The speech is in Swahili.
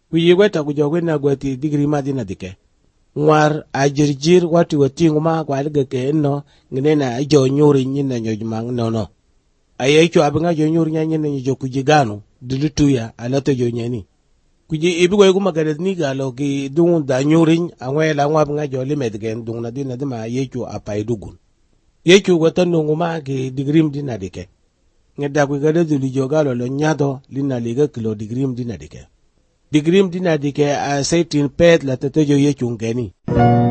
Kuyi weta kujogu na gwati digri madina dike. Ngwar a jirjir wati wati nguma kwa liga ke no ngene ajo nyuri nyina nyojmang no. Ayecho abinga jo nyuri nyina nyo kujigano dulutuya alato jo nyani. Kuji ibigo yeguma gadet ni galo ki dungun da nyuri angwela ngwa abinga jo limedgen dungun na dina dima ayecho apaidugun. Yecho watan nguma ki digrim dina dike. Ngeda ku gadet dulu jo galo lo nyado lina liga kilo digrim dina dike. Digrim dina dike a saitin pet la tatojo yecho ngeni.